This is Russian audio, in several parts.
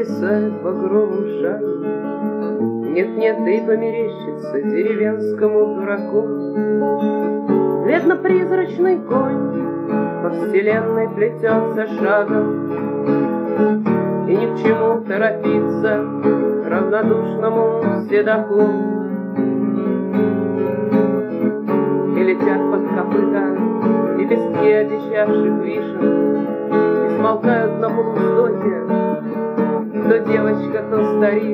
нависает багровым шаром. Нет-нет, да и померещится деревенскому дураку. Бледно-призрачный конь по вселенной плетется шагом, и ни к чему торопиться равнодушному седоку. И летят под копыта и пески одичавших вишен, и смолкают на полустоке то девочка, то старик.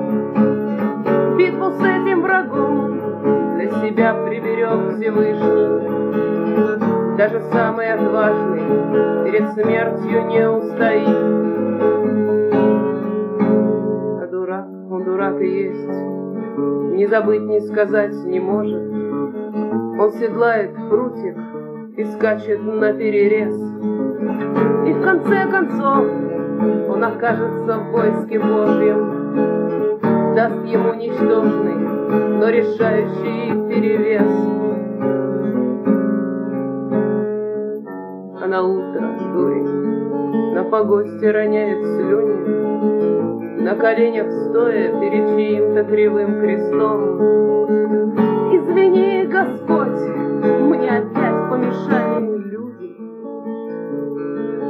Битву с этим врагом для себя приберег Всевышний. Даже самый отважный перед смертью не устоит. А дурак, он дурак и есть, не забыть, не сказать не может. Он седлает прутик и скачет наперерез, и в конце концов он окажется в войске Божьем, даст ему ничтожный, но решающий перевес. А на утро дурень на погосте роняет слюни, на коленях стоя перед чьим-то кривым крестом. Извини, Господь, мне опять помешали люди.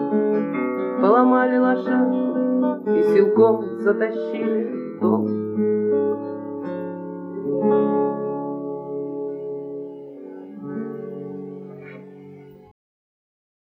Поломали лошадку и силком затащили в дом.